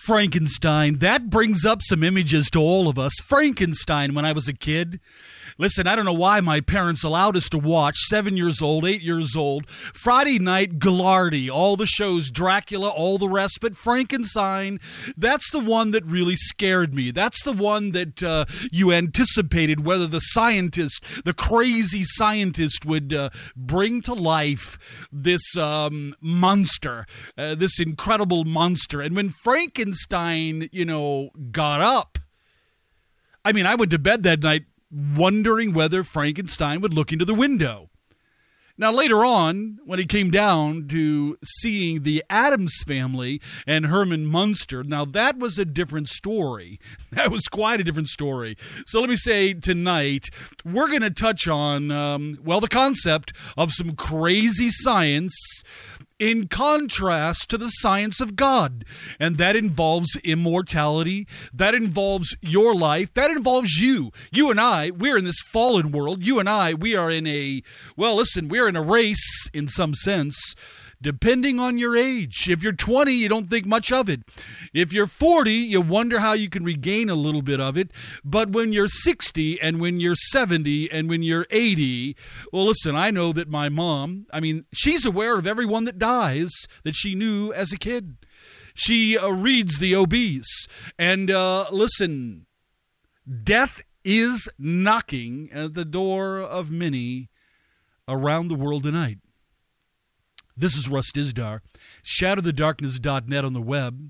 Frankenstein. That brings up some images to all of us. Frankenstein, when I was a kid. Listen, I don't know why my parents allowed us to watch, 7 years old, 8 years old, Friday night Ghilardi, all the shows, Dracula, all the rest, but Frankenstein, that's the one that really scared me. That's the one that you anticipated whether the scientist, the crazy scientist would bring to life this monster, this incredible monster. And when Frankenstein, got up, I mean, I went to bed that night wondering whether Frankenstein would look into the window. Now, later on, when it came down to seeing the Addams Family and Herman Munster, now that was a different story. That was quite a different story. So let me say tonight, we're going to touch on, the concept of some crazy science in contrast to the science of God. And that involves immortality. That involves your life. That involves you. You and I, we're in this fallen world. You and I, we are in we're in a race in some sense, depending on your age. If you're 20, you don't think much of it. If you're 40, you wonder how you can regain a little bit of it. But when you're 60 and when you're 70 and when you're 80, well, listen, I know that my mom, she's aware of everyone that dies that she knew as a kid. She reads the obese. And listen, death is knocking at the door of many around the world tonight. This is Russ Dizdar, ShatterTheDarkness.net on the web.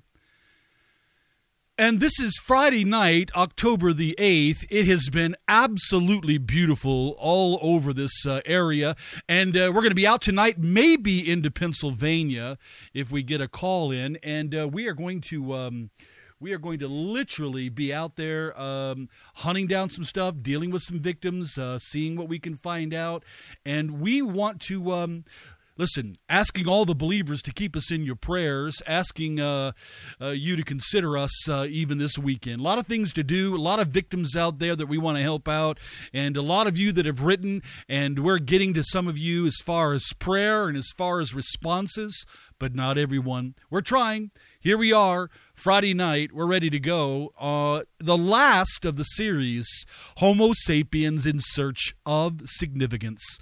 And this is Friday night, October the 8th. It has been absolutely beautiful all over this area. And we're going to be out tonight, maybe into Pennsylvania, if we get a call in. And we are going to literally be out there hunting down some stuff, dealing with some victims, seeing what we can find out. And we want to... asking all the believers to keep us in your prayers, asking you to consider us even this weekend. A lot of things to do, a lot of victims out there that we want to help out, and a lot of you that have written, and we're getting to some of you as far as prayer and as far as responses, but not everyone. We're trying. Here we are, Friday night, we're ready to go. The last of the series, Homo Sapiens in Search of Significance.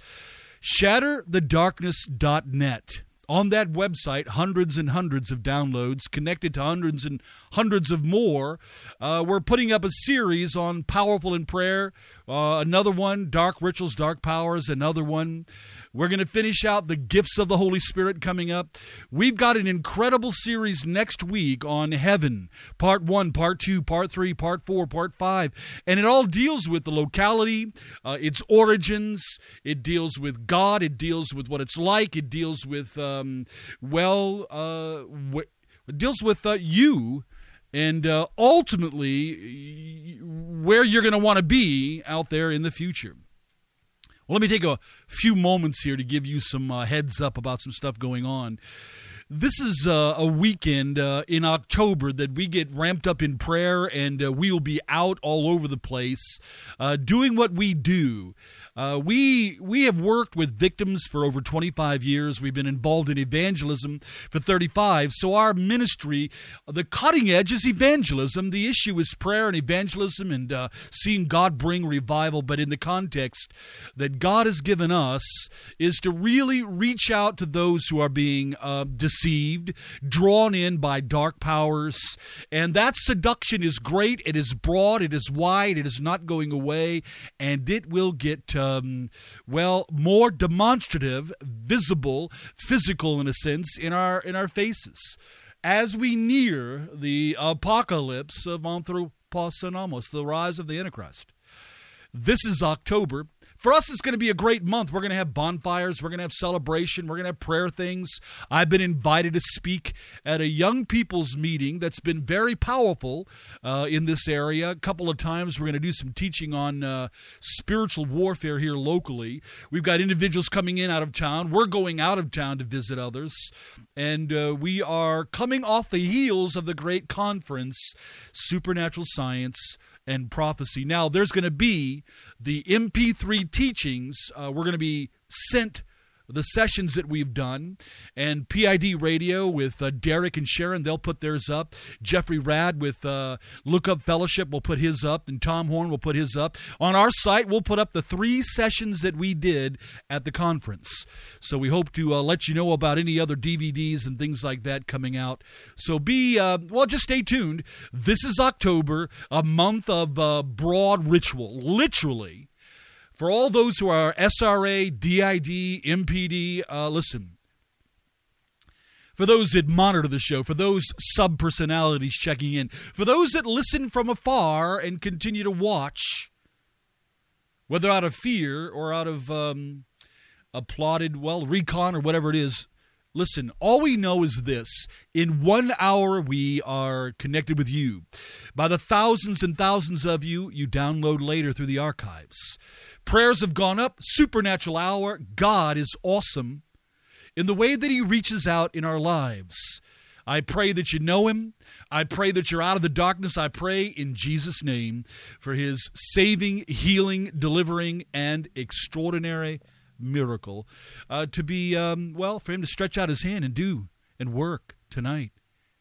ShatterTheDarkness.net. On that website, hundreds and hundreds of downloads, connected to hundreds and hundreds of more. We're putting up a series on Powerful in Prayer. Another one, Dark Rituals, Dark Powers, another one. We're going to finish out the gifts of the Holy Spirit coming up. We've got an incredible series next week on heaven. Part 1, Part 2, Part 3, Part 4, Part 5. And it all deals with the locality, its origins. It deals with God. It deals with what it's like. It deals with, it deals with you. And ultimately, where you're going to want to be out there in the future. Well, let me take a few moments here to give you some heads up about some stuff going on. This is a weekend in October that we get ramped up in prayer, and we will be out all over the place doing what we do. We have worked with victims for over 25 years. We've been involved in evangelism for 35. So our ministry, the cutting edge is evangelism. The issue is prayer and evangelism and seeing God bring revival. But in the context that God has given us is to really reach out to those who are being deceived, drawn in by dark powers. And that seduction is great. It is broad. It is wide. It is not going away. And it will get more demonstrative, visible, physical in a sense, in our faces. As we near the apocalypse of Anthropos Anamos, the rise of the Antichrist. This is October. For us, it's going to be a great month. We're going to have bonfires. We're going to have celebration. We're going to have prayer things. I've been invited to speak at a young people's meeting that's been very powerful in this area. A couple of times we're going to do some teaching on spiritual warfare here locally. We've got individuals coming in out of town. We're going out of town to visit others. And we are coming off the heels of the great conference, Supernatural Science and Prophecy. Now, there's going to be the MP3 teachings. We're going to be sent the sessions that we've done. And PID Radio with Derek and Sharon, they'll put theirs up. Jeffrey Rad with Look Up Fellowship will put his up, and Tom Horn will put his up. On our site, we'll put up the 3 sessions that we did at the conference. So we hope to let you know about any other DVDs and things like that coming out. So just stay tuned. This is October, a month of broad ritual, literally. For all those who are SRA, DID, MPD, listen. For those that monitor the show, for those sub-personalities checking in, for those that listen from afar and continue to watch, whether out of fear or out of applauded, recon or whatever it is, listen, all we know is this. In 1 hour, we are connected with you. By the thousands and thousands of you download later through the archives. Prayers have gone up, supernatural hour. God is awesome in the way that he reaches out in our lives. I pray that you know him. I pray that you're out of the darkness. I pray in Jesus' name for his saving, healing, delivering, and extraordinary miracle to be, for him to stretch out his hand and do and work tonight.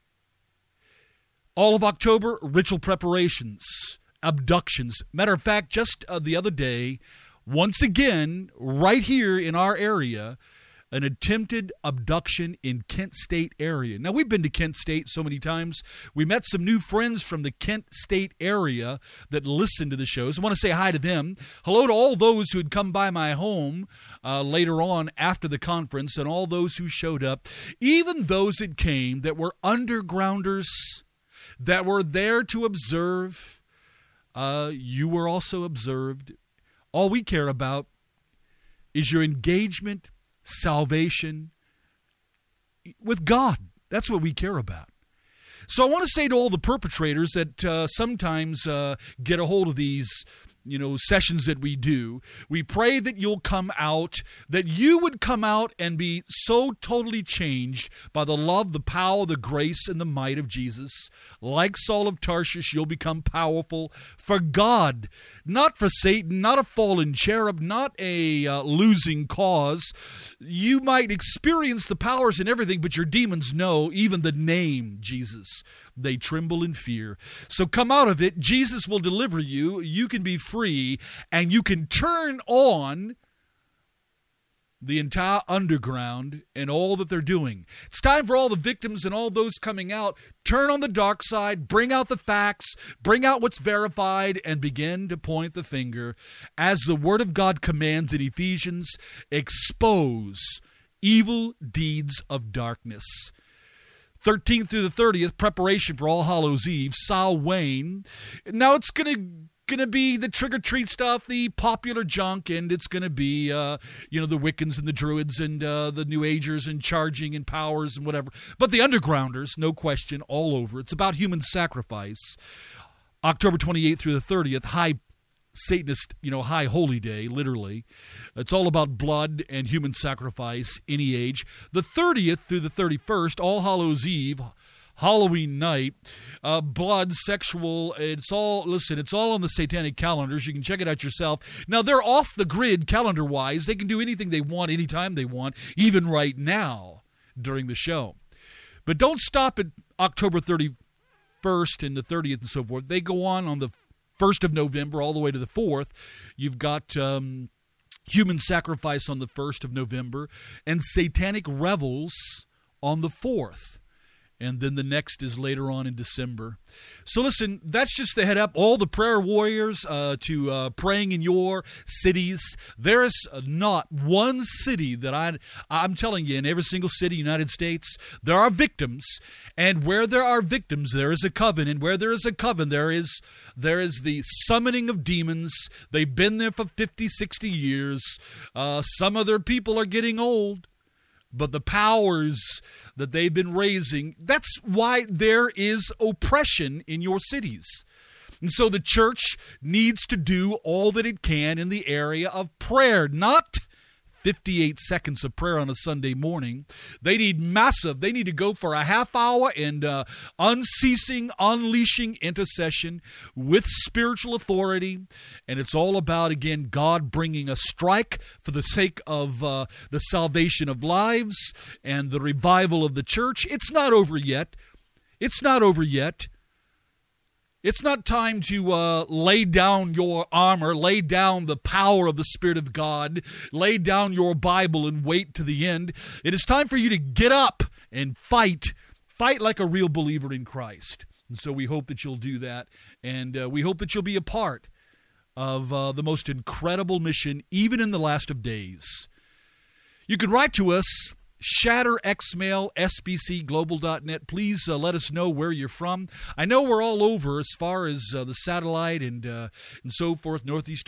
All of October, ritual preparations, abductions. Matter of fact, just the other day, once again, right here in our area, an attempted abduction in Kent State area. Now, we've been to Kent State so many times. We met some new friends from the Kent State area that listen to the shows. I want to say hi to them. Hello to all those who had come by my home later on after the conference and all those who showed up, even those that came that were undergrounders, that were there to observe. You were also observed. All we care about is your engagement, salvation with God. That's what we care about. So I want to say to all the perpetrators that sometimes get a hold of these sessions that we do, we pray that you'll come out, that you would come out and be so totally changed by the love, the power, the grace, and the might of Jesus. Like Saul of Tarshish, you'll become powerful for God, not for Satan, not a fallen cherub, not a losing cause. You might experience the powers and everything, but your demons know even the name Jesus. They tremble in fear. So come out of it. Jesus will deliver you. You can be free, and you can turn on the entire underground and all that they're doing. It's time for all the victims and all those coming out. Turn on the dark side, bring out the facts, bring out what's verified, and begin to point the finger. As the Word of God commands in Ephesians, expose evil deeds of darkness. 13th through the 30th, preparation for All Hallows Eve, Samhain. Now it's going to be the trick-or-treat stuff, the popular junk, and it's going to be, the Wiccans and the Druids and the New Agers and charging and powers and whatever. But the undergrounders, no question, all over. It's about human sacrifice. October 28th through the 30th, high Satanist, high holy day, literally. It's all about blood and human sacrifice, any age. The 30th through the 31st, All Hallows Eve, Halloween night, blood, sexual, it's all on the satanic calendars. You can check it out yourself. Now, they're off the grid calendar-wise. They can do anything they want, anytime they want, even right now during the show. But don't stop at October 31st and the 30th and so forth. They go on the 1st of November all the way to the 4th. You've got human sacrifice on the 1st of November and satanic revels on the 4th. And then the next is later on in December. So listen, that's just the head up. All the prayer warriors to praying in your cities. There is not one city that I'm telling you, in every single city in the United States, there are victims. And where there are victims, there is a coven. And where there is a coven, there is the summoning of demons. They've been there for 50, 60 years. Some of their people are getting old. But the powers that they've been raising, that's why there is oppression in your cities. And so the church needs to do all that it can in the area of prayer, not 58 seconds of prayer on a Sunday morning. They need to go for a half hour and unceasing, unleashing intercession with spiritual authority. And it's all about, again, God bringing a strike for the sake of the salvation of lives and the revival of the church. It's not over yet. It's not over yet. It's not time to lay down your armor, lay down the power of the Spirit of God, lay down your Bible and wait to the end. It is time for you to get up and fight. Fight like a real believer in Christ. And so we hope that you'll do that, and we hope that you'll be a part of the most incredible mission, even in the last of days. You can write to us, ShatterXmail, sbcglobal.net. Please let us know where you're from. I know we're all over as far as the satellite and so forth, Northeast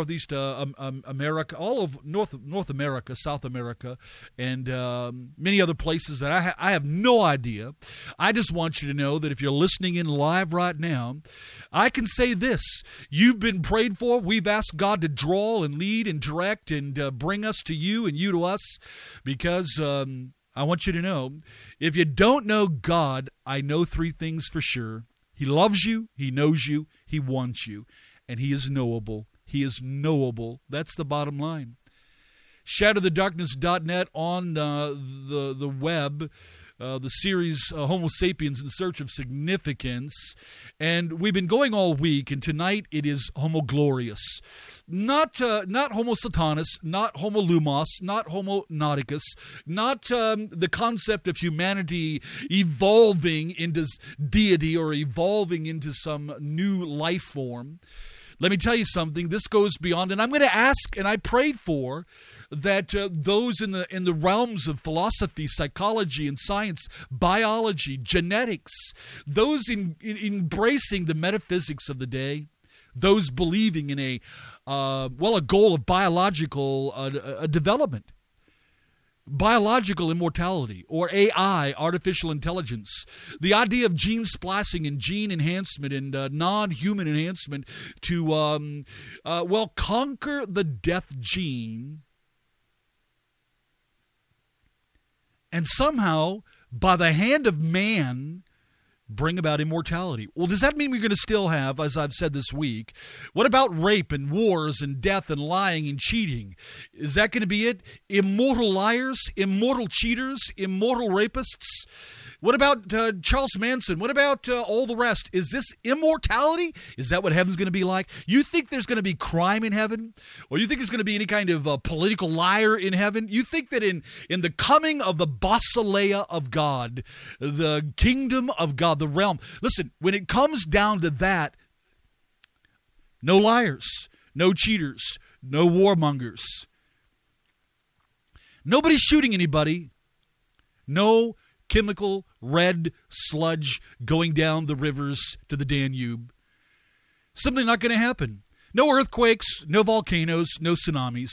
America, all of North America, South America, and many other places that I have no idea. I just want you to know that if you're listening in live right now, I can say this: you've been prayed for. We've asked God to draw and lead and direct and bring us to you and you to us, because I want you to know, if you don't know God, I know three things for sure. He loves you, He knows you, He wants you, and He is knowable. He is knowable. That's the bottom line. ShatterTheDarkness.net on the web. The series Homo Sapiens in Search of Significance. And we've been going all week, and tonight it is Homo Glorious. Not Homo Satanis, not Homo Lumos, not Homo Nauticus, not the concept of humanity evolving into deity or evolving into some new life form. Let me tell you something. This goes beyond, and I'm going to ask, and I prayed for, that those in the realms of philosophy, psychology, and science, biology, genetics, those embracing the metaphysics of the day, those believing in a goal of biological development, biological immortality, or AI, artificial intelligence, the idea of gene splicing and gene enhancement and non-human enhancement to, conquer the death gene and somehow, by the hand of man, bring about immortality. Well, does that mean we're going to still have, as I've said this week, what about rape and wars and death and lying and cheating? Is that going to be it? Immortal liars, immortal cheaters, immortal rapists? What about Charles Manson? What about all the rest? Is this immortality? Is that what heaven's going to be like? You think there's going to be crime in heaven? Or you think there's going to be any kind of political liar in heaven? You think that in the coming of the basileia of God, the kingdom of God, the realm, listen, when it comes down to that, no liars, no cheaters, no warmongers, nobody's shooting anybody, no chemical red sludge going down the rivers to the Danube. Simply not going to happen. No earthquakes, no volcanoes, no tsunamis.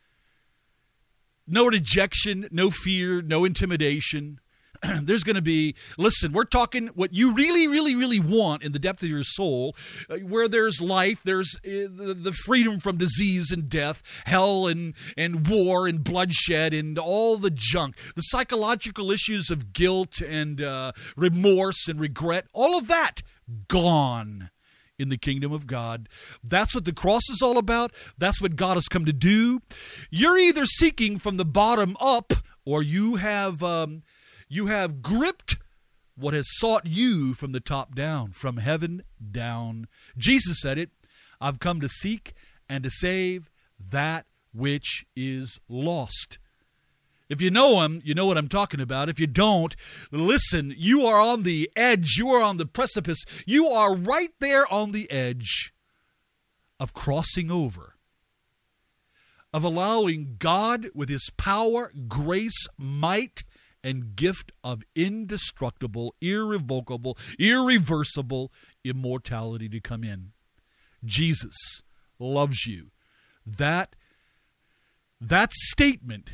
No rejection, no fear, no intimidation. There's going to be, listen, we're talking what you really, really, really want in the depth of your soul, where there's life, there's the freedom from disease and death, hell and war and bloodshed and all the junk, the psychological issues of guilt and remorse and regret, all of that gone in the kingdom of God. That's what the cross is all about. That's what God has come to do. You're either seeking from the bottom up, or you have gripped what has sought you from the top down, from heaven down. Jesus said it, I've come to seek and to save that which is lost. If you know him, you know what I'm talking about. If you don't, listen, you are on the edge. You are on the precipice. You are right there on the edge of crossing over, of allowing God with his power, grace, might, and gift of indestructible, irrevocable, irreversible immortality to come in. Jesus loves you. That statement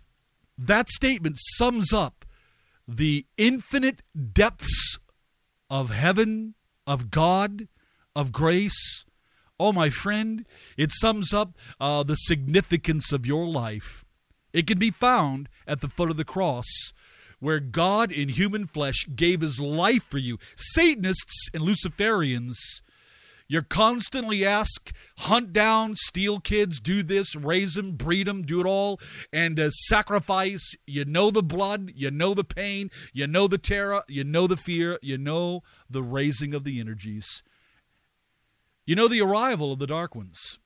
sums up the infinite depths of heaven, of God, of grace. Oh, my friend, it sums up the significance of your life. It can be found at the foot of the cross, where God in human flesh gave his life for you. Satanists and Luciferians, you're constantly asked, hunt down, steal kids, do this, raise them, breed them, do it all, and sacrifice. You know the blood, you know the pain, you know the terror, you know the fear, you know the raising of the energies. You know the arrival of the dark ones.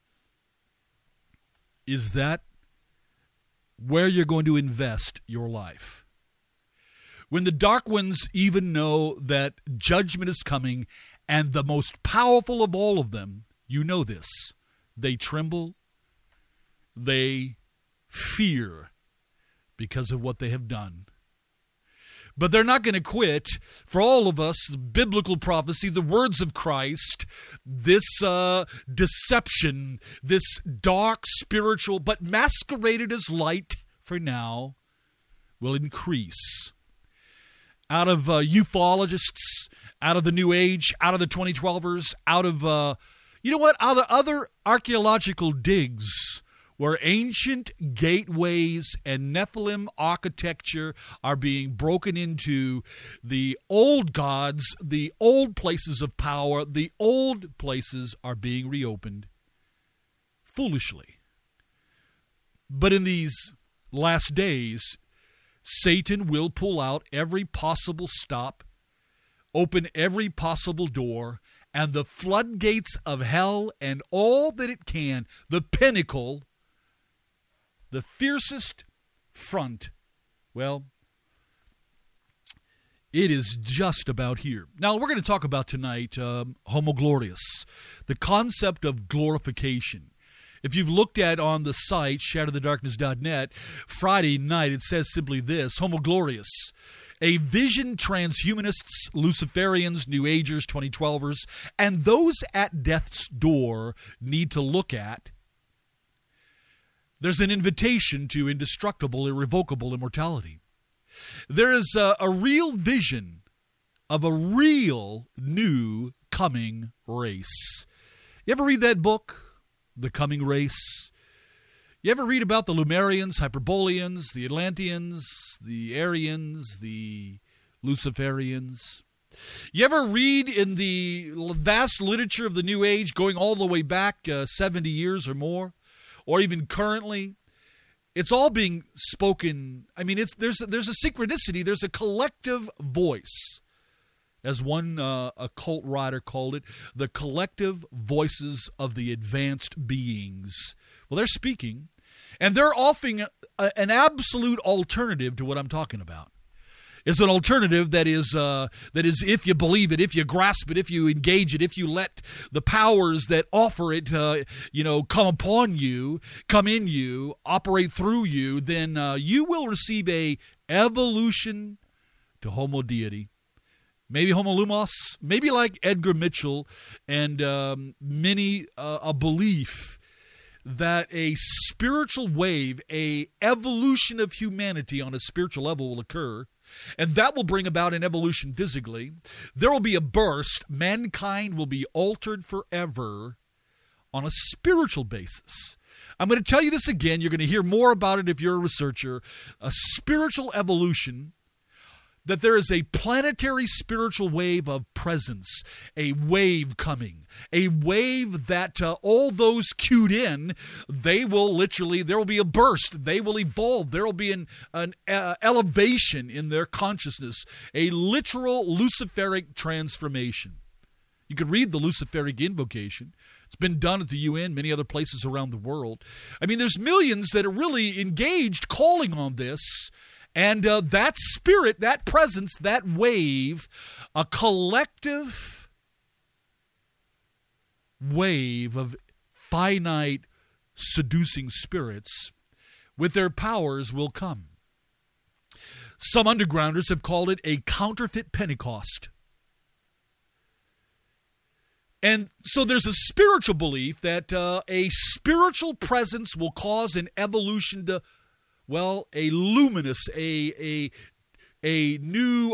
Is that where you're going to invest your life? When the dark ones even know that judgment is coming, and the most powerful of all of them, you know this, they tremble, they fear because of what they have done. But they're not going to quit. For all of us, the biblical prophecy, the words of Christ, this deception, this dark spiritual, but masqueraded as light for now, will increase. Out of ufologists, out of the New Age, out of the 2012ers, out of, out of other archaeological digs where ancient gateways and Nephilim architecture are being broken into, the old gods, the old places of power, the old places are being reopened foolishly. But in these last days, Satan will pull out every possible stop, open every possible door, and the floodgates of hell and all that it can, the pinnacle, the fiercest front, well, it is just about here. Now, we're going to talk about tonight Homo Glorious, the concept of glorification. If you've looked at on the site, shatterthedarkness.net, Friday night, it says simply this: Homo Glorious, a vision transhumanists, Luciferians, New Agers, 2012ers, and those at death's door need to look at. There's an invitation to indestructible, irrevocable immortality. There is a real vision of a real new coming race. You ever read that book, The Coming Race? You ever read about the Lemurians, Hyperboreans, the Atlanteans, the Aryans, the Luciferians? You ever read in the vast literature of the New Age, going all the way back 70 years or more, or even currently? It's all being spoken. I mean, there's a synchronicity. There's a collective voice, as one occult writer called it, the collective voices of the advanced beings. Well, they're speaking, and they're offering an absolute alternative to what I'm talking about. It's an alternative that is if you believe it, if you grasp it, if you engage it, if you let the powers that offer it, come upon you, come in you, operate through you, then you will receive a evolution to Homo Deity. Maybe Homo Lumos, maybe like Edgar Mitchell and many a belief that a spiritual wave, a evolution of humanity on a spiritual level will occur, and that will bring about an evolution physically. There will be a burst. Mankind will be altered forever on a spiritual basis. I'm going to tell you this again. You're going to hear more about it if you're a researcher. A spiritual evolution, that there is a planetary spiritual wave of presence, a wave coming, a wave that all those cued in, there will be a burst, they will evolve, there will be an elevation in their consciousness, a literal Luciferic transformation. You can read the Luciferic invocation. It's been done at the UN, many other places around the world. I mean, there's millions that are really engaged calling on this. And that spirit, that presence, that wave, a collective wave of finite seducing spirits with their powers will come. Some undergrounders have called it a counterfeit Pentecost. And so there's a spiritual belief that a spiritual presence will cause an evolution to, well, a luminous, a new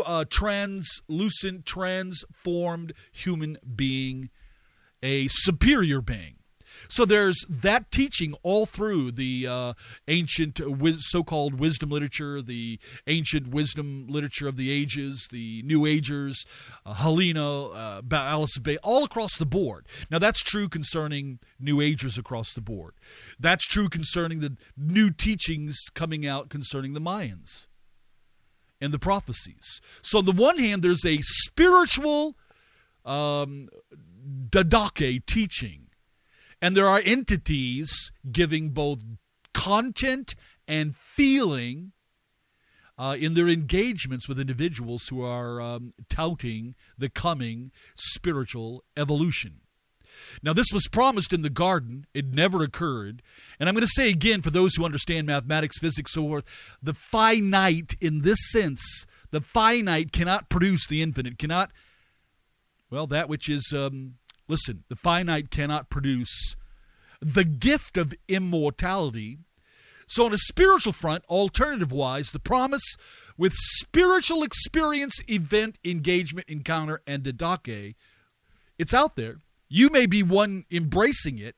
translucent, transformed human being, a superior being. So there's that teaching all through the ancient so-called wisdom literature, the ancient wisdom literature of the ages, the New Agers, Helena, Alice Bay, all across the board. Now that's true concerning New Agers across the board. That's true concerning the new teachings coming out concerning the Mayans and the prophecies. So on the one hand, there's a spiritual Didache teaching. And there are entities giving both content and feeling in their engagements with individuals who are touting the coming spiritual evolution. Now, this was promised in the garden. It never occurred. And I'm going to say again, for those who understand mathematics, physics, so forth, the finite in this sense, the finite cannot produce the infinite, cannot, well, that which is... Listen, the finite cannot produce the gift of immortality. So on a spiritual front, alternative-wise, the promise with spiritual experience, event, engagement, encounter, and didache, it's out there. You may be one embracing it.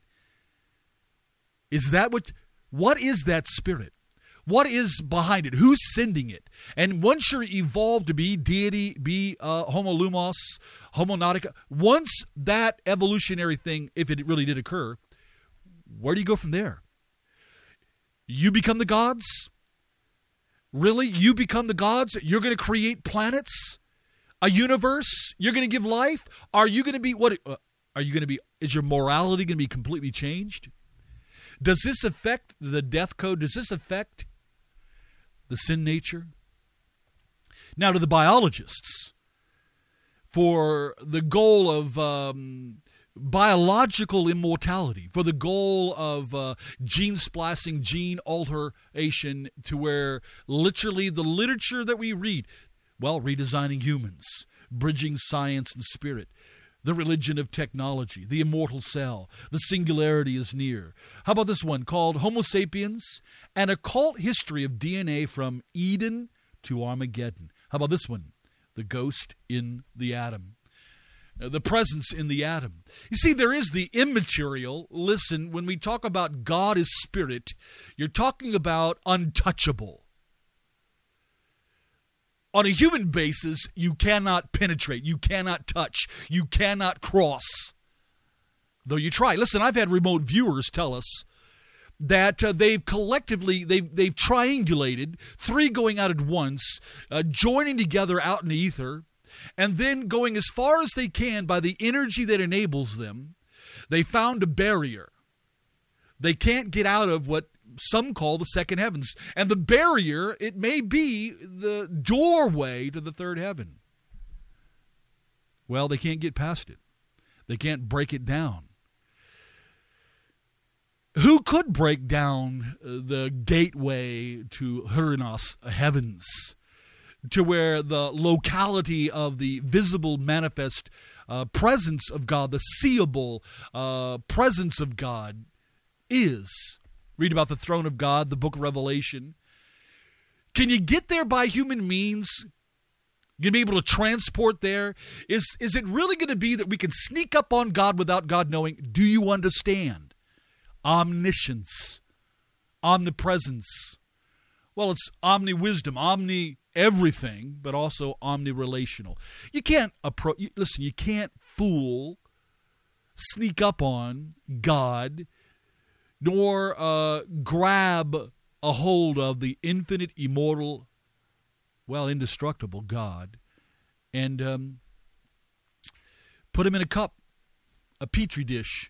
Is that what is that spirit? What is behind it? Who's sending it? And one should evolve to be deity, be homo lumos, homo nautica. Once that evolutionary thing, if it really did occur, where do you go from there? You become the gods? Really? You become the gods? You're going to create planets? A universe? You're going to give life? Are you going to be, is your morality going to be completely changed? Does this affect the death code? Does this affect the sin nature? Now to the biologists, for the goal of biological immortality, for the goal of gene splicing, gene alteration, to where literally the literature that we read, well, redesigning humans, bridging science and spirit, the religion of technology, the immortal cell, the singularity is near. How about this one called Homo sapiens, an occult history of DNA from Eden to Armageddon? How about this one? The ghost in the atom. The presence in the atom. You see, there is the immaterial. Listen, when we talk about God as spirit, you're talking about untouchable. On a human basis, you cannot penetrate, you cannot touch, you cannot cross, though you try. Listen, I've had remote viewers tell us that they've collectively, they've triangulated, three going out at once, joining together out in the ether, and then going as far as they can by the energy that enables them. They found a barrier. They can't get out of what some call the second heavens. And the barrier, it may be the doorway to the third heaven. Well, they can't get past it. They can't break it down. Who could break down the gateway to Huranos heavens, to where the locality of the visible manifest presence of God, the seeable presence of God is? Read about the throne of God, the book of Revelation. Can you get there by human means? You be able to transport there? Is it really going to be that we can sneak up on God without God knowing? Do you understand? Omniscience, omnipresence. Well, it's omni-wisdom, omni-everything, but also omni-relational. You can't listen, you can't sneak up on God, nor grab a hold of the infinite, immortal, well, indestructible God, and put him in a cup, a petri dish,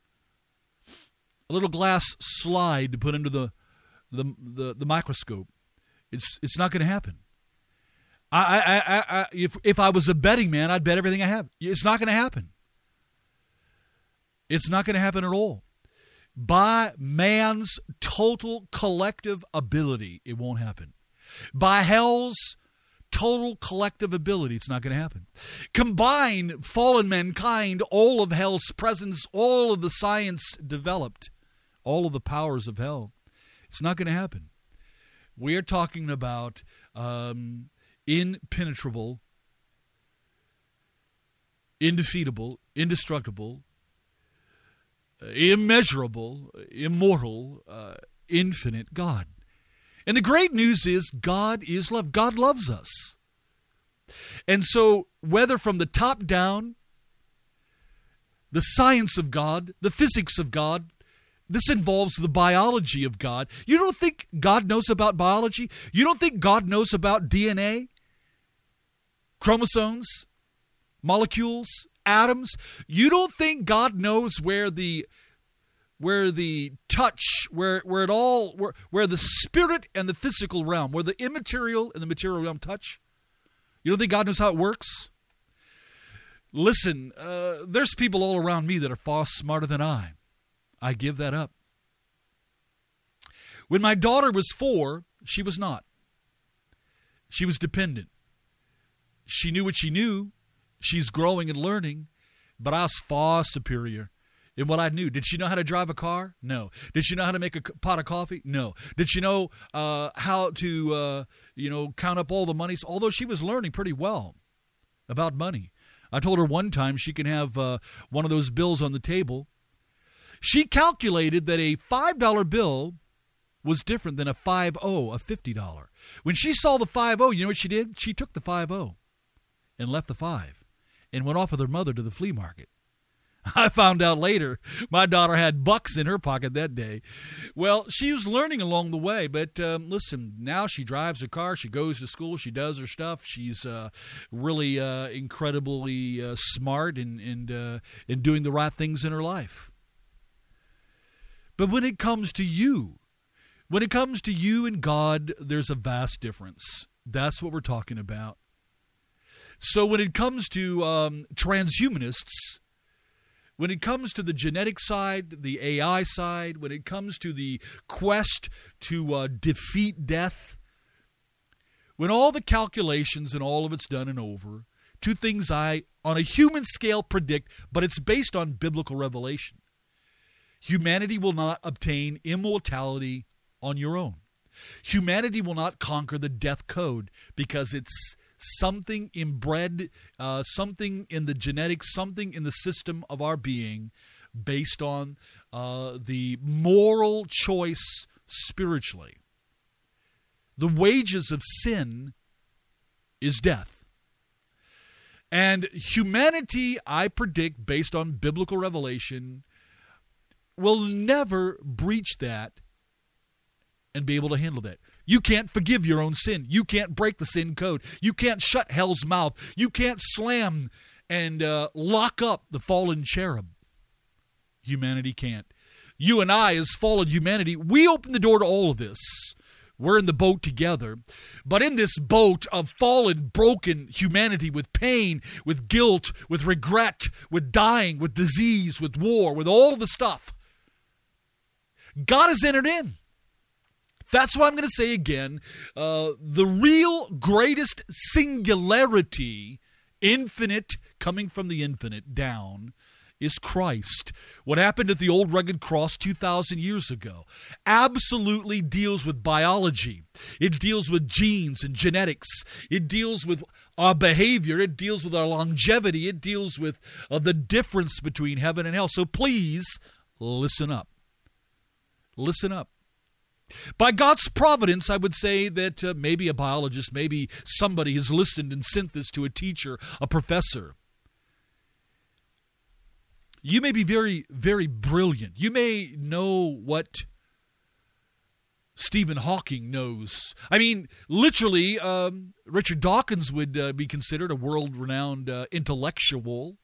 a little glass slide to put into the microscope. It's not going to happen. If I was a betting man, I'd bet everything I have. It's not going to happen. It's not going to happen at all. By man's total collective ability, it won't happen. By hell's total collective ability, it's not going to happen. Combine fallen mankind, all of hell's presence, all of the science developed, all of the powers of hell. It's not going to happen. We are talking about impenetrable, indefeatable, indestructible, immeasurable, immortal, infinite God. And the great news is God is love. God loves us. And so whether from the top down, the science of God, the physics of God, this involves the biology of God. You don't think God knows about biology? You don't think God knows about DNA, chromosomes, molecules, atoms? You don't think God knows where the touch, where the spirit and the physical realm, where the immaterial and the material realm touch? You don't think God knows how it works? Listen, there's people all around me that are far smarter than I. I give that up. When my daughter was 4, she was not. She was dependent. She knew what she knew. She's growing and learning, but I was far superior in what I knew. Did she know how to drive a car? No. Did she know how to make a pot of coffee? No. Did she know how to, count up all the monies? Although she was learning pretty well about money. I told her one time she can have one of those bills on the table. She calculated that a $5 bill was different than a 50, a $50. When she saw the 50, you know what she did? She took the 50 and left the 5 and went off with her mother to the flea market. I found out later my daughter had bucks in her pocket that day. Well, she was learning along the way, but listen, now she drives a car, she goes to school, she does her stuff. She's really incredibly smart and doing the right things in her life. But when it comes to you and God, there's a vast difference. That's what we're talking about. So when it comes to transhumanists, when it comes to the genetic side, the AI side, when it comes to the quest to defeat death, when all the calculations and all of it's done and over, two things I, on a human scale, predict, but it's based on biblical revelation. Humanity will not obtain immortality on your own. Humanity will not conquer the death code because it's something inbred, something in the genetics, something in the system of our being based on the moral choice spiritually. The wages of sin is death. And humanity, I predict, based on biblical revelation, will never breach that and be able to handle that. You can't forgive your own sin. You can't break the sin code. You can't shut hell's mouth. You can't slam and lock up the fallen cherub. Humanity can't. You and I, as fallen humanity, we open the door to all of this. We're in the boat together. But in this boat of fallen, broken humanity with pain, with guilt, with regret, with dying, with disease, with war, with all of the stuff, God has entered in. That's why I'm going to say again, the real greatest singularity, infinite, coming from the infinite down, is Christ. What happened at the old rugged cross 2,000 years ago absolutely deals with biology. It deals with genes and genetics. It deals with our behavior. It deals with our longevity. It deals with the difference between heaven and hell. So please, listen up. Listen up. By God's providence, I would say that maybe a biologist, maybe somebody has listened and sent this to a teacher, a professor. You may be very, very brilliant. You may know what Stephen Hawking knows. I mean, literally, Richard Dawkins would be considered a world-renowned intellectual.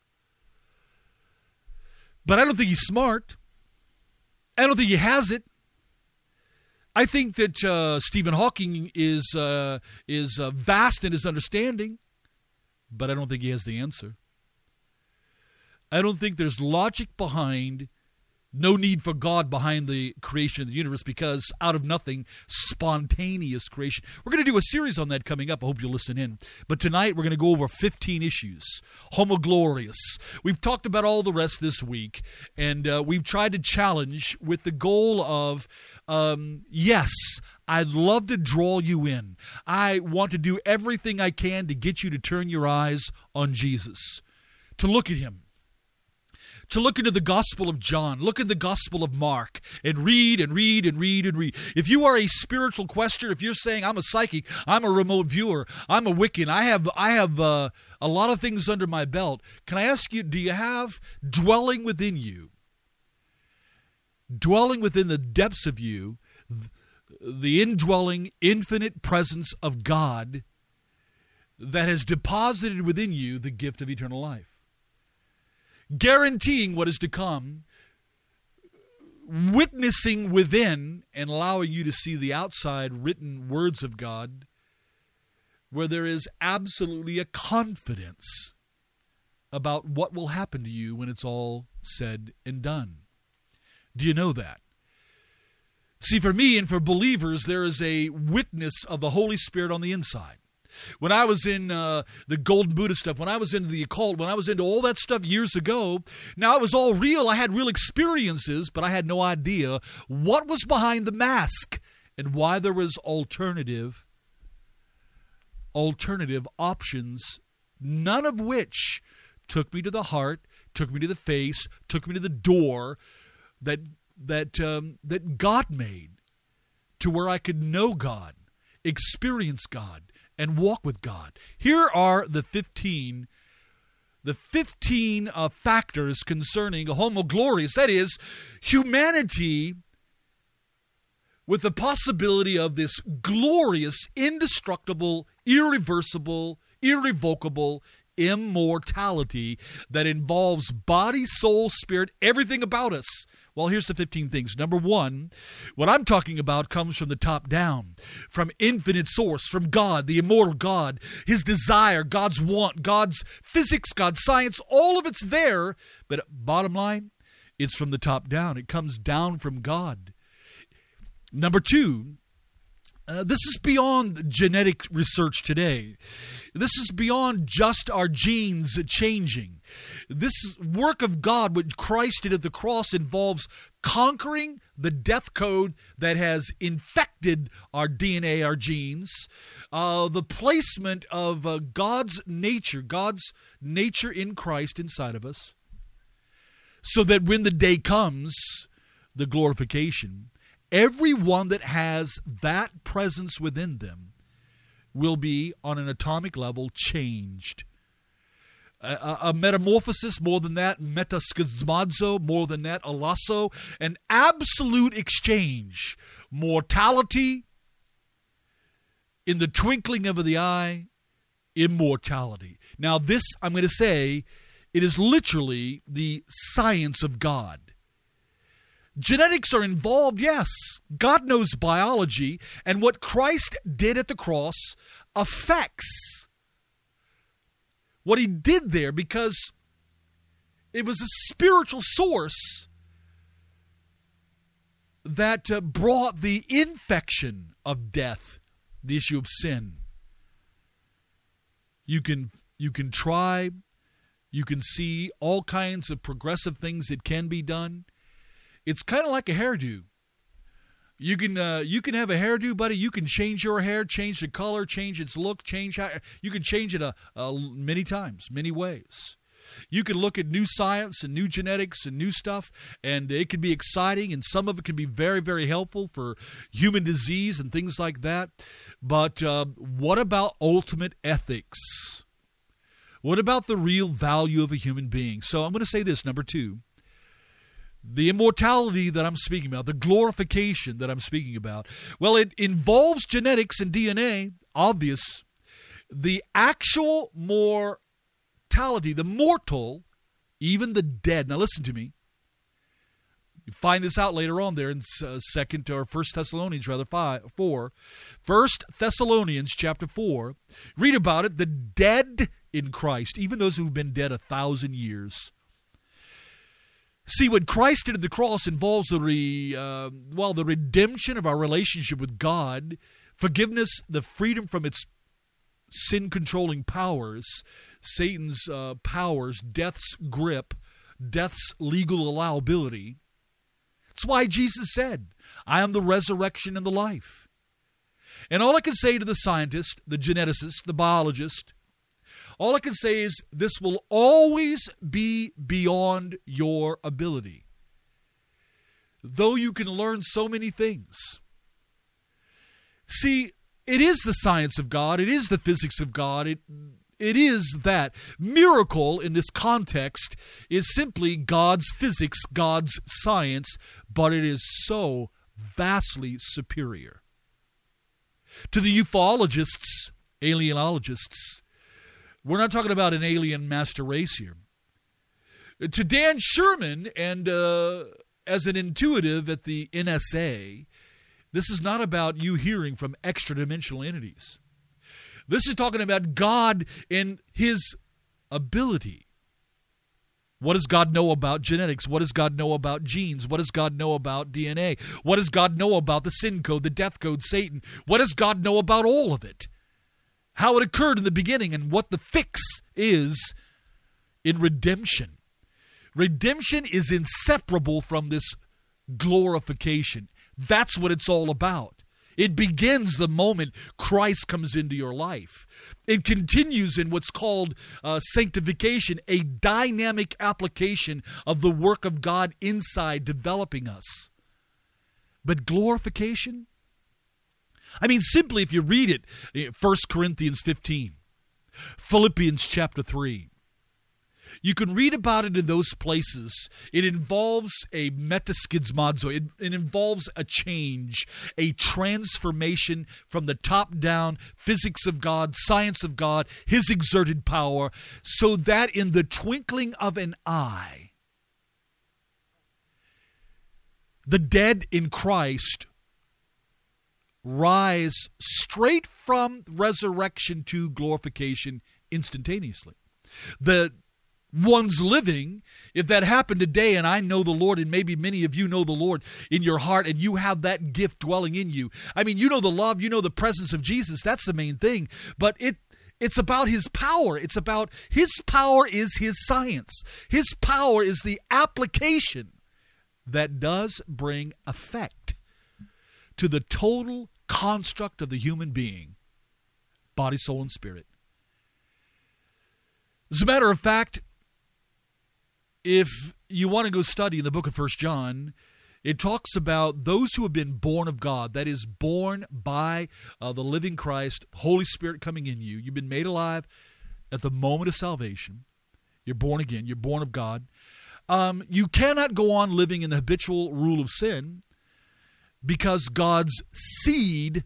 But I don't think he's smart. I don't think he has it. I think that Stephen Hawking is vast in his understanding, but I don't think he has the answer. I don't think there's logic behind, no need for God behind the creation of the universe, because out of nothing, spontaneous creation. We're going to do a series on that coming up. I hope you'll listen in. But tonight, we're going to go over 15 issues. Homo glorious. We've talked about all the rest this week, and we've tried to challenge with the goal of, yes, I'd love to draw you in. I want to do everything I can to get you to turn your eyes on Jesus, to look at him, to look into the Gospel of John, look in the Gospel of Mark, and read and read and read and read. If you are a spiritual questioner, if you're saying, I'm a psychic, I'm a remote viewer, I'm a Wiccan, I have a lot of things under my belt, can I ask you, do you have dwelling within you, dwelling within the depths of you, the indwelling, infinite presence of God that has deposited within you the gift of eternal life, guaranteeing what is to come, witnessing within and allowing you to see the outside written words of God, where there is absolutely a confidence about what will happen to you when it's all said and done? Do you know that? See, for me and for believers, there is a witness of the Holy Spirit on the inside. When I was in the Golden Buddha stuff, when I was into the occult, when I was into all that stuff years ago, now it was all real. I had real experiences, but I had no idea what was behind the mask and why there was alternative options, none of which took me to the heart, took me to the face, took me to the door that God made to where I could know God, experience God, and walk with God. Here are the 15 factors concerning homo glorious, that is, humanity with the possibility of this glorious, indestructible, irreversible, irrevocable immortality that involves body, soul, spirit, everything about us. Well, here's the 15 things. Number one, what I'm talking about comes from the top down, from infinite source, from God, the immortal God, His desire, God's want, God's physics, God's science, all of it's there. But bottom line, it's from the top down. It comes down from God. Number two, this is beyond genetic research today. This is beyond just our genes changing. This work of God, what Christ did at the cross, involves conquering the death code that has infected our DNA, our genes, the placement of God's nature in Christ inside of us, so that when the day comes, the glorification, everyone that has that presence within them will be, on an atomic level, changed. A metamorphosis, more than that, metaschizmazo, more than that, alasso, an absolute exchange. Mortality, in the twinkling of the eye, immortality. Now this, I'm going to say, it is literally the science of God. Genetics are involved, yes. God knows biology, and what Christ did at the cross affects what He did there, because it was a spiritual source that brought the infection of death, the issue of sin. You can try, you can see all kinds of progressive things that can be done. It's kind of like a hairdo. You can have a hairdo, buddy. You can change your hair, change the color, change its look, you can change it many times, many ways. You can look at new science and new genetics and new stuff, and it can be exciting, and some of it can be very, very helpful for human disease and things like that. But what about ultimate ethics? What about the real value of a human being? So I'm going to say this, number two. The immortality that I'm speaking about, the glorification that I'm speaking about, well, it involves genetics and DNA, obvious. The actual mortality, the mortal, even the dead. Now listen to me. You find this out later on there in 1 Thessalonians 4. 1 Thessalonians chapter 4. Read about it. The dead in Christ, even those who've been dead 1,000 years. See, what Christ did at the cross involves the redemption of our relationship with God, forgiveness, the freedom from its sin-controlling powers, Satan's powers, death's grip, death's legal allowability. That's why Jesus said, I am the resurrection and the life. And all I can say to the scientist, the geneticist, the biologist, All I can say is this will always be beyond your ability. Though you can learn so many things. See, it is the science of God. It is the physics of God. It is that. Miracle in this context is simply God's physics, God's science, but it is so vastly superior. To the ufologists, alienologists, we're not talking about an alien master race here. To Dan Sherman, and as an intuitive at the NSA, this is not about you hearing from extra-dimensional entities. This is talking about God and His ability. What does God know about genetics? What does God know about genes? What does God know about DNA? What does God know about the sin code, the death code, Satan? What does God know about all of it? How it occurred in the beginning and what the fix is in redemption. Redemption is inseparable from this glorification. That's what it's all about. It begins the moment Christ comes into your life. It continues in what's called sanctification, a dynamic application of the work of God inside developing us. But glorification? I mean, simply if you read it, 1 Corinthians 15, Philippians chapter 3, you can read about it in those places. It involves a metaschizmazo. It involves a change, a transformation from the top down, physics of God, science of God, His exerted power, so that in the twinkling of an eye, the dead in Christ rise straight from resurrection to glorification instantaneously. The one's living, if that happened today and I know the Lord, and maybe many of you know the Lord in your heart and you have that gift dwelling in you. I mean, you know the love, you know the presence of Jesus. That's the main thing. But it's about His power. It's about His power is His science. His power is the application that does bring effect to the total construct of the human being, body, soul, and spirit. As a matter of fact, if you want to go study in the book of 1 John, it talks about those who have been born of God, that is, born by the living Christ, Holy Spirit coming in you. You've been made alive at the moment of salvation. You're born again. You're born of God. You cannot go on living in the habitual rule of sin because God's seed,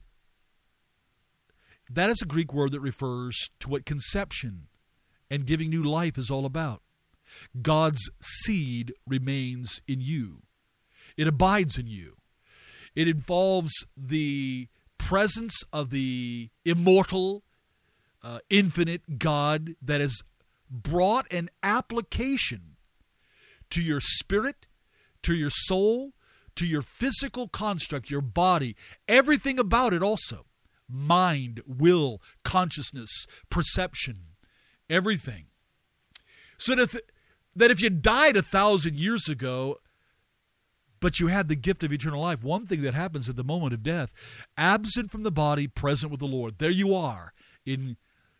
that is a Greek word that refers to what conception and giving new life is all about. God's seed remains in you. It abides in you. It involves the presence of the immortal, infinite God that has brought an application to your spirit, to your soul, to your physical construct, your body, everything about it also. Mind, will, consciousness, perception, everything. So that if you died 1,000 years ago, but you had the gift of eternal life, one thing that happens at the moment of death, absent from the body, present with the Lord. There you are in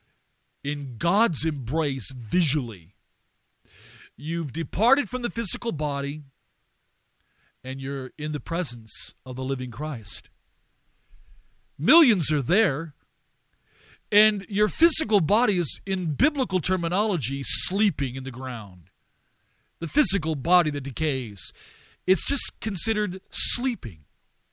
God's embrace visually. You've departed from the physical body, and you're in the presence of the living Christ. Millions are there. And your physical body is, in biblical terminology, sleeping in the ground. The physical body that decays, it's just considered sleeping.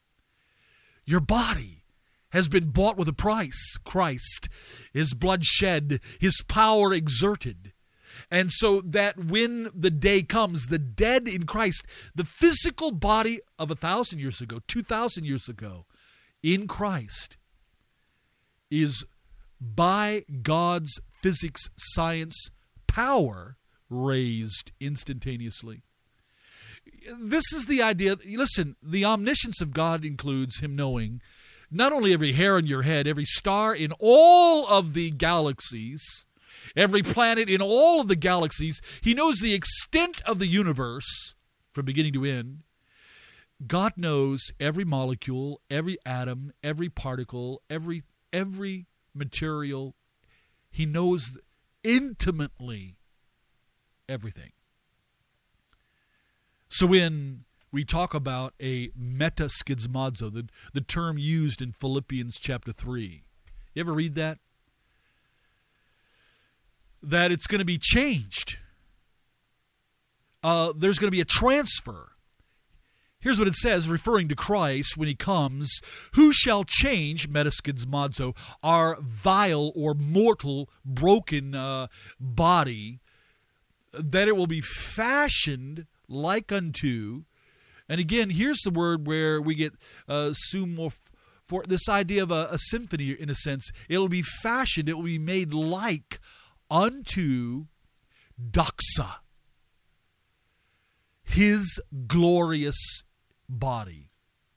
Your body has been bought with a price, Christ, His blood shed, His power exerted. And so that when the day comes, the dead in Christ, the physical body of 1,000 years ago, 2,000 years ago, in Christ, is by God's physics, science, power, raised instantaneously. This is the idea. Listen, the omniscience of God includes Him knowing not only every hair on your head, every star in all of the galaxies, every planet in all of the galaxies. He knows the extent of the universe from beginning to end. God knows every molecule, every atom, every particle, every material. He knows intimately everything. So when we talk about a metaskizmazo, the term used in Philippians chapter 3, you ever read that? That it's going to be changed. There's going to be a transfer. Here's what it says, referring to Christ when he comes. Who shall change, metaskizmazo, our vile or mortal, broken body, that it will be fashioned like unto. And again, here's the word where we get sumo, for this idea of a symphony in a sense. It will be fashioned, it will be made like unto doxa, his glorious body.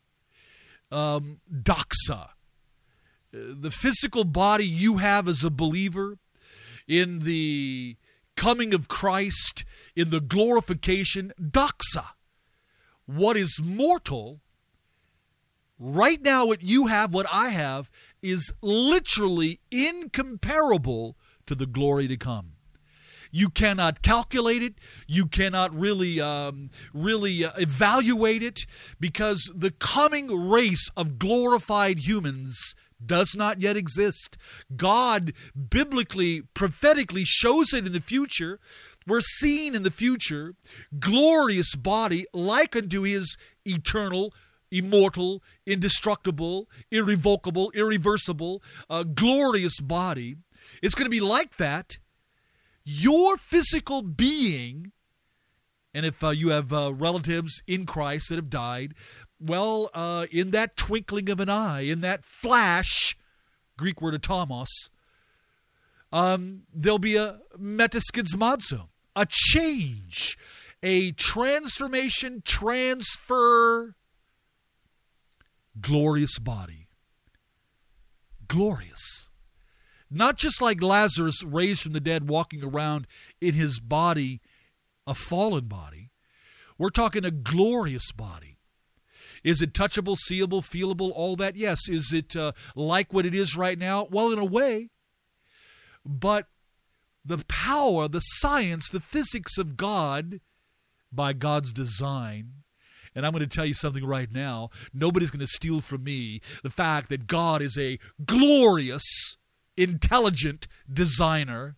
Doxa, the physical body you have as a believer, in the coming of Christ, in the glorification, doxa. What is mortal, right now what you have, what I have, is literally incomparable to the glory to come. You cannot calculate it. You cannot really evaluate it, because the coming race of glorified humans does not yet exist. God biblically, prophetically shows it in the future. We're seeing in the future glorious body like unto his eternal, immortal, indestructible, irrevocable, irreversible, glorious body. It's going to be like that. Your physical being, and if you have relatives in Christ that have died, well, in that twinkling of an eye, in that flash, Greek word atomos, there'll be a metaskizmazo, a change, a transformation, transfer, glorious body. Glorious. Not just like Lazarus raised from the dead, walking around in his body, a fallen body. We're talking a glorious body. Is it touchable, seeable, feelable, all that? Yes. Is it like what it is right now? Well, in a way. But the power, the science, the physics of God, by God's design, and I'm going to tell you something right now, nobody's going to steal from me the fact that God is a glorious, intelligent designer.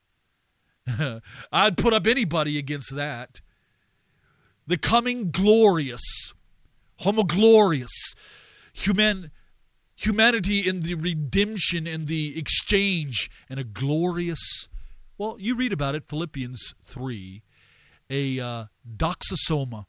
I'd put up anybody against that. The coming glorious, homoglorious, humanity in the redemption and the exchange, and a glorious, well, you read about it, Philippians 3, a doxosoma,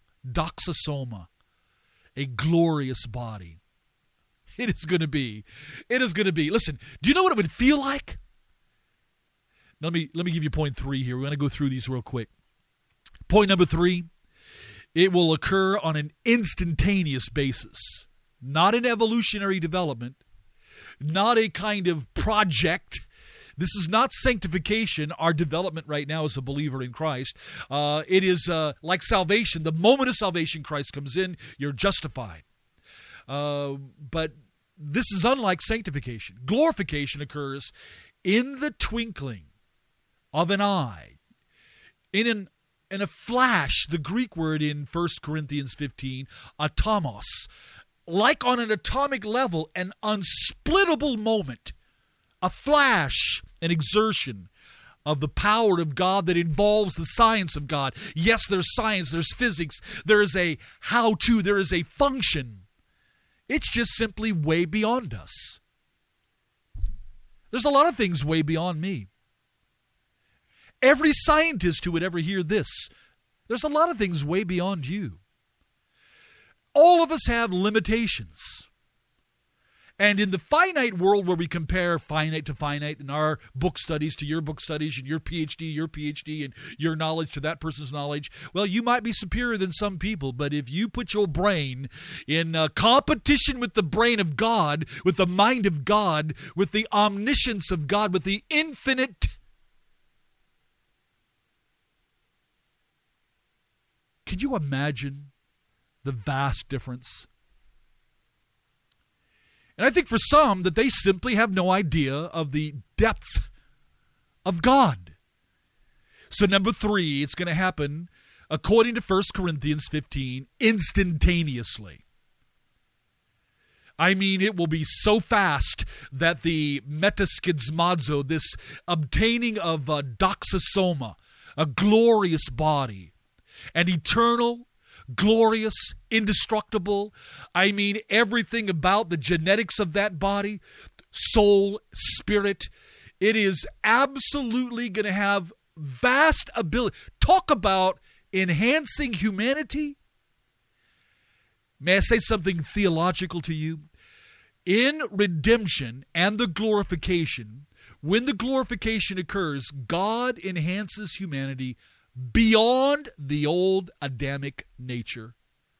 a glorious body. It is going to be. It is going to be. Listen, do you know what it would feel like? Let me give you point 3 here. We're going to go through these real quick. Point number 3, it will occur on an instantaneous basis, not an evolutionary development, not a kind of project. This is not sanctification, our development right now as a believer in Christ. It is like salvation. The moment of salvation, Christ comes in, you're justified. But this is unlike sanctification. Glorification occurs in the twinkling of an eye, in a flash. The Greek word in 1 Corinthians 15, atomos, like on an atomic level, an unsplittable moment, a flash, an exertion of the power of God that involves the science of God. Yes, there's science, there's physics, there is a how-to, there is a function. It's just simply way beyond us. There's a lot of things way beyond me. Every scientist who would ever hear this, there's a lot of things way beyond you. All of us have limitations. And in the finite world where we compare finite to finite in our book studies to your book studies and your PhD, and your knowledge to that person's knowledge, well, you might be superior than some people, but if you put your brain in competition with the brain of God, with the mind of God, with the omniscience of God, with the infinite, could you imagine the vast difference? And I think for some that they simply have no idea of the depth of God. So number 3, it's going to happen, according to 1 Corinthians 15, instantaneously. I mean, it will be so fast that the metaskizmazo, this obtaining of a doxosoma, a glorious body, an eternal, glorious, indestructible, I mean, everything about the genetics of that body, soul, spirit, it is absolutely going to have vast ability. Talk about enhancing humanity. May I say something theological to you? In redemption and the glorification, when the glorification occurs, God enhances humanity beyond the old Adamic nature.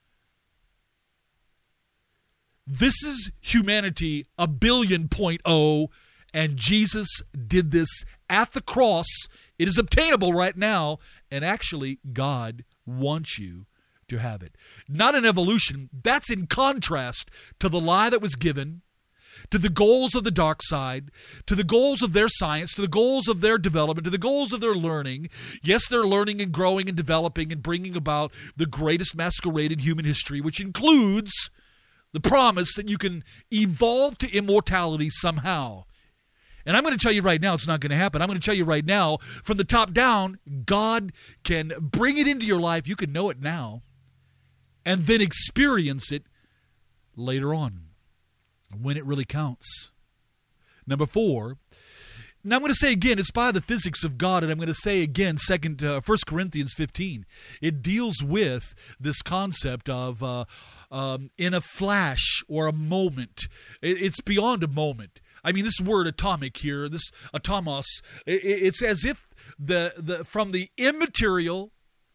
This is humanity 1,000,000,000, and Jesus did this at the cross. It is obtainable right now, and actually God wants you to have it. Not an evolution. That's in contrast to the lie that was given, to the goals of the dark side, to the goals of their science, to the goals of their development, to the goals of their learning. Yes, they're learning and growing and developing and bringing about the greatest masquerade in human history, which includes the promise that you can evolve to immortality somehow. And I'm going to tell you right now, it's not going to happen. I'm going to tell you right now, from the top down, God can bring it into your life. You can know it now and then experience it later on when it really counts. Number 4, now I'm going to say again, it's by the physics of God, and I'm going to say again, 1 Corinthians 15. It deals with this concept of in a flash or a moment. It's beyond a moment. I mean, this word atomic here, this atomos, it's as if the from the immaterial,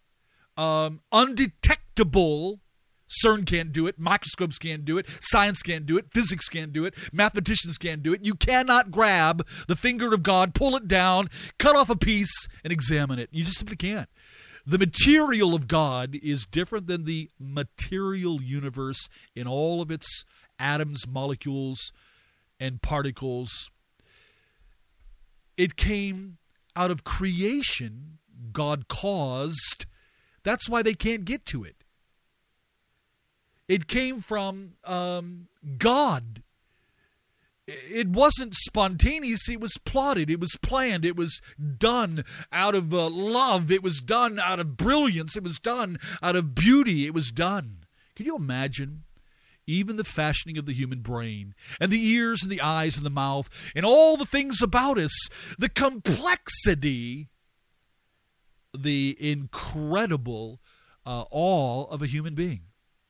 undetectable, CERN can't do it, microscopes can't do it, science can't do it, physics can't do it, mathematicians can't do it. You cannot grab the finger of God, pull it down, cut off a piece, and examine it. You just simply can't. The material of God is different than the material universe in all of its atoms, molecules, and particles. It came out of creation. God caused. That's why they can't get to it. It came from God. It wasn't spontaneous. It was plotted. It was planned. It was done out of love. It was done out of brilliance. It was done out of beauty. It was done. Can you imagine? Even the fashioning of the human brain, and the ears and the eyes and the mouth, and all the things about us, the complexity, the incredible awe of a human being.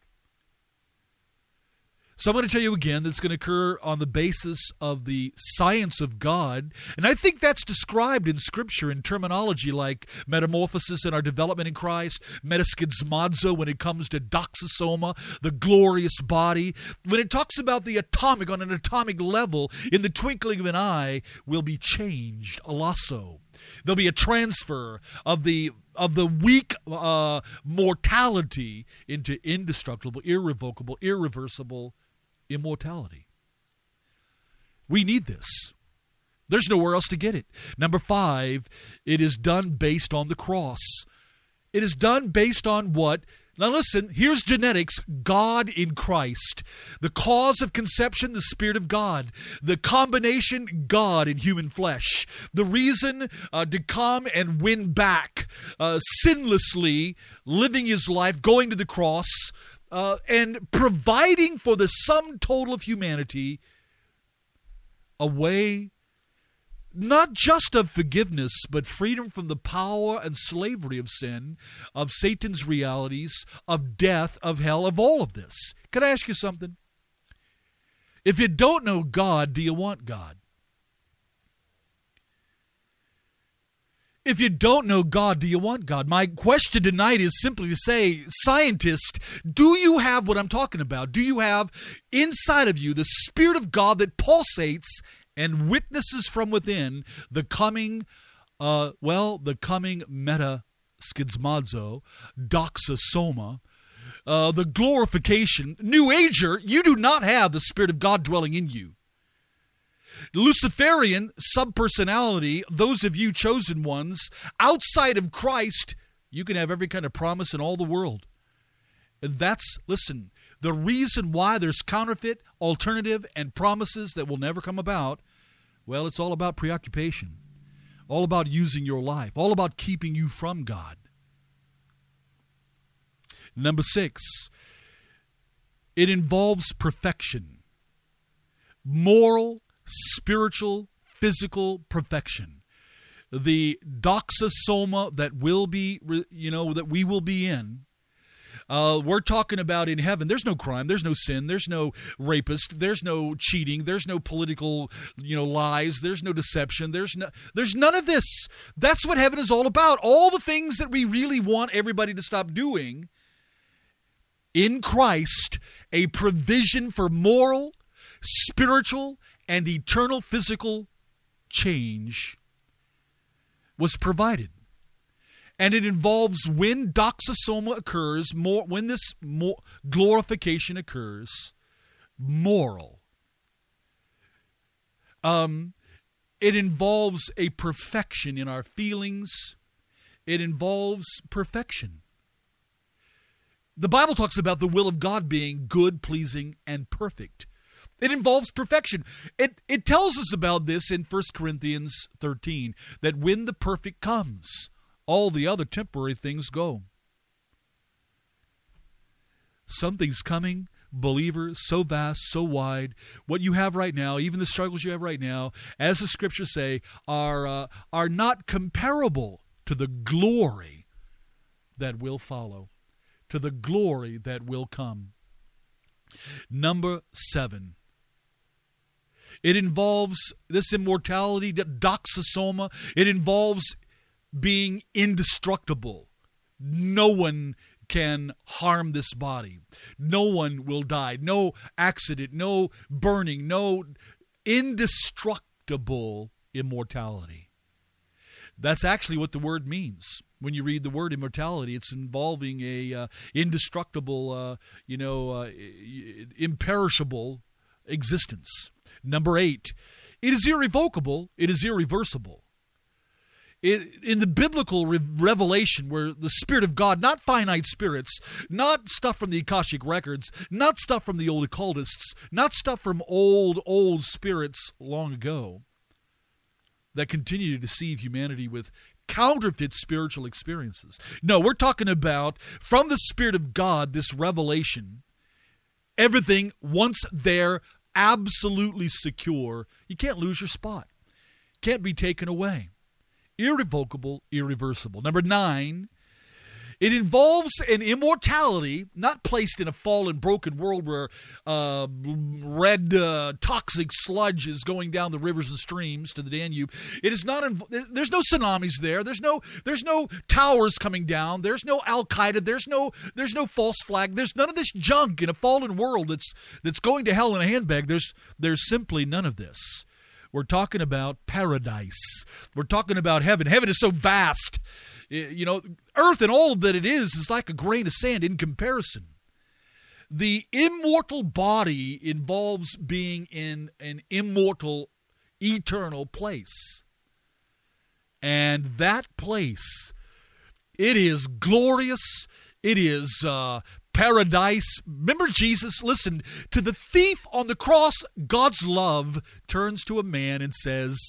So I'm going to tell you again that's going to occur on the basis of the science of God. And I think that's described in Scripture in terminology like metamorphosis in our development in Christ, metaskizmazo when it comes to doxosoma, the glorious body. When it talks about the atomic on an atomic level, in the twinkling of an eye, will be changed, alasso. There'll be a transfer of the weak mortality into indestructible, irrevocable, irreversible immortality. We need this. There's nowhere else to get it. Number 5, it is done based on the cross. It is done based on what? Now listen, here's genetics, God in Christ. The cause of conception, the Spirit of God. The combination, God in human flesh. The reason to come and win back, sinlessly living his life, going to the cross, and providing for the sum total of humanity a way not just of forgiveness, but freedom from the power and slavery of sin, of Satan's realities, of death, of hell, of all of this. Can I ask you something? If you don't know God, do you want God? If you don't know God, do you want God? My question tonight is simply to say, scientist, do you have what I'm talking about? Do you have inside of you the Spirit of God that pulsates and witnesses from within the coming, the coming metaskizmazo, doxosoma, the glorification? New Ager, you do not have the Spirit of God dwelling in you. Luciferian subpersonality, those of you chosen ones, outside of Christ, you can have every kind of promise in all the world. And that's, listen, the reason why there's counterfeit, alternative, and promises that will never come about, well, it's all about preoccupation, all about using your life, all about keeping you from God. Number 6, it involves perfection. Moral, spiritual, physical perfection. The doxosoma that will be, that we will be in. We're talking about in heaven, there's no crime, there's no sin, there's no rapist, there's no cheating, there's no political, lies, there's no deception, there's none of this. That's what heaven is all about. All the things that we really want everybody to stop doing. In Christ, a provision for moral, spiritual, and eternal physical change was provided. And it involves when doxosoma occurs, when this glorification occurs, moral. It involves a perfection in our feelings. It involves perfection. The Bible talks about the will of God being good, pleasing, and perfect. It involves perfection. It tells us about this in 1 Corinthians 13, that when the perfect comes, all the other temporary things go. Something's coming, believers, so vast, so wide. What you have right now, even the struggles you have right now, as the Scriptures say, are not comparable to the glory that will follow, to the glory that will come. Number 7. It involves this immortality, doxosoma. It involves being indestructible. No one can harm this body. No one will die. No accident, no burning, no indestructible immortality. That's actually what the word means. When you read the word immortality, it's involving a indestructible, imperishable existence. Number 8, it is irrevocable, it is irreversible. In the biblical revelation, where the Spirit of God, not finite spirits, not stuff from the Akashic records, not stuff from the old occultists, not stuff from old spirits long ago that continue to deceive humanity with counterfeit spiritual experiences. No, we're talking about, from the Spirit of God, this revelation, everything once there, absolutely secure. You can't lose your spot. Can't be taken away. Irrevocable, irreversible. Number 9, it involves an immortality not placed in a fallen, broken world where red toxic sludge is going down the rivers and streams to the Danube. It is not. There's no tsunamis there. There's no towers coming down. There's no Al Qaeda. There's no false flag. There's none of this junk in a fallen world that's going to hell in a handbag. There's simply none of this. We're talking about paradise. We're talking about heaven. Heaven is so vast. Earth and all that it is like a grain of sand in comparison. The immortal body involves being in an immortal, eternal place. And that place, it is glorious. It is paradise. Remember Jesus, listen, to the thief on the cross, God's love turns to a man and says,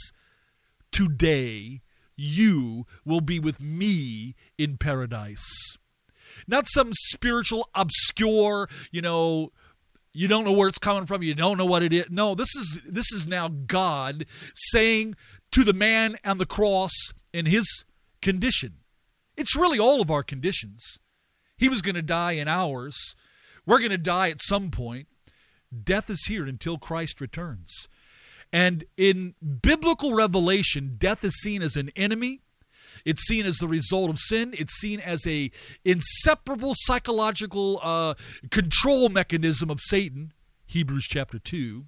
today you will be with me in paradise. Not some spiritual, obscure, you don't know where it's coming from, you don't know what it is. No, this is now God saying to the man on the cross in his condition. It's really all of our conditions. He was going to die in ours. We're going to die at some point. Death is here until Christ returns. And in biblical revelation, death is seen as an enemy. It's seen as the result of sin. It's seen as a inseparable psychological control mechanism of Satan, Hebrews chapter 2.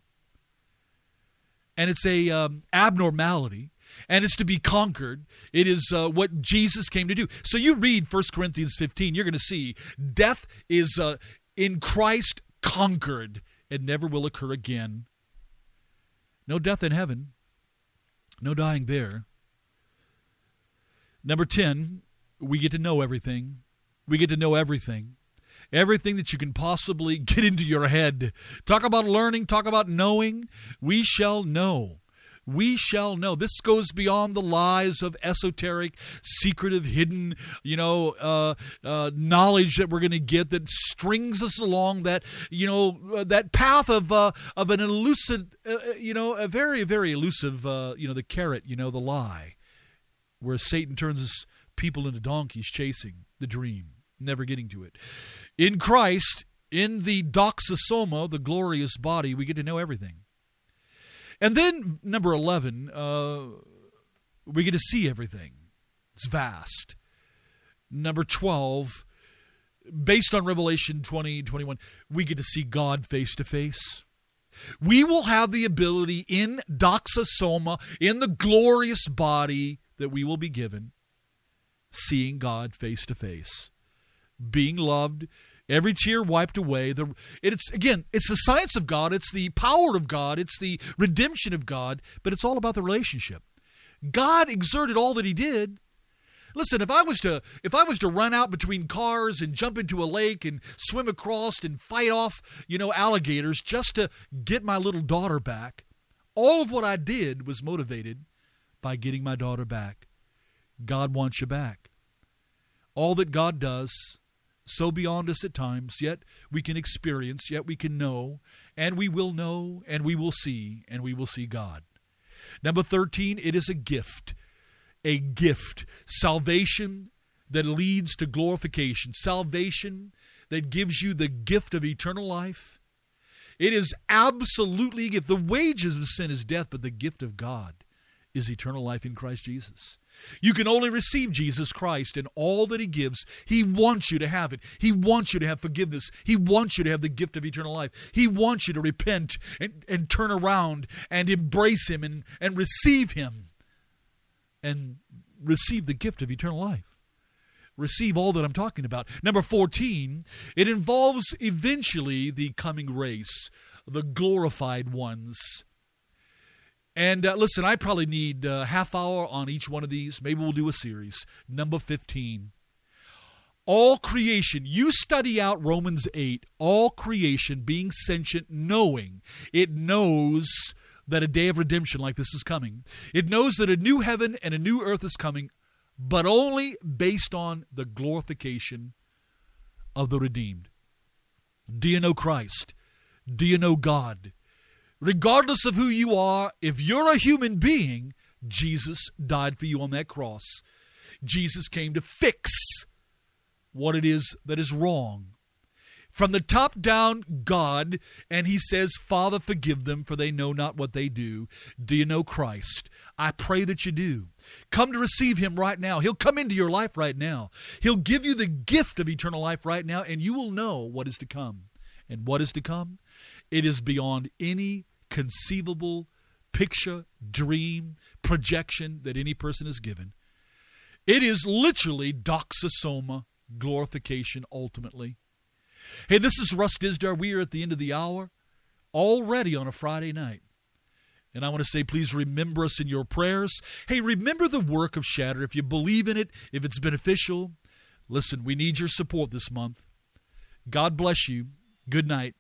And it's a abnormality. And it's to be conquered. It is what Jesus came to do. So you read 1 Corinthians 15, you're going to see death is in Christ conquered and never will occur again. No death in heaven. No dying there. Number 10, we get to know everything. We get to know everything. Everything that you can possibly get into your head. Talk about learning, talk about knowing. We shall know. We shall know. This goes beyond the lies of esoteric, secretive, hidden, knowledge that we're going to get that strings us along that, that path of an elusive, a very, very elusive, the carrot, the lie, where Satan turns his people into donkeys chasing the dream, never getting to it. In Christ, in the doxosoma, the glorious body, we get to know everything. And then, number 11, we get to see everything. It's vast. Number 12, based on Revelation 20:21, we get to see God face to face. We will have the ability in doxosoma, in the glorious body that we will be given, seeing God face to face, being loved, every tear wiped away. It's the science of God. It's the power of God. It's the redemption of God. But it's all about the relationship. God exerted all that He did. Listen, if I was to run out between cars and jump into a lake and swim across and fight off, alligators just to get my little daughter back, all of what I did was motivated by getting my daughter back. God wants you back. All that God does, so beyond us at times, yet we can experience, yet we can know, and we will know, and we will see God. Number 13, it is a gift. A gift. Salvation that leads to glorification. Salvation that gives you the gift of eternal life. It is absolutely a gift. The wages of sin is death, but the gift of God is eternal life in Christ Jesus. You can only receive Jesus Christ and all that He gives. He wants you to have it. He wants you to have forgiveness. He wants you to have the gift of eternal life. He wants you to repent and turn around and embrace Him and receive Him and receive the gift of eternal life. Receive all that I'm talking about. Number 14, it involves eventually the coming race, the glorified ones. And listen, I probably need a half hour on each one of these. Maybe we'll do a series. Number 15. All creation, you study out Romans 8, all creation being sentient, knowing. It knows that a day of redemption like this is coming. It knows that a new heaven and a new earth is coming, but only based on the glorification of the redeemed. Do you know Christ? Do you know God? Regardless of who you are, if you're a human being, Jesus died for you on that cross. Jesus came to fix what it is that is wrong. From the top down, God, and He says, Father, forgive them, for they know not what they do. Do you know Christ? I pray that you do. Come to receive Him right now. He'll come into your life right now. He'll give you the gift of eternal life right now, and you will know what is to come. And what is to come? It is beyond any conceivable picture, dream, projection that any person is given. It is literally doxosoma, glorification ultimately. Hey, this is Russ Disdar. We are at the end of the hour, already on a Friday night. And I want to say, please remember us in your prayers. Hey, remember the work of Shatter. If you believe in it, if it's beneficial, listen, we need your support this month. God bless you. Good night.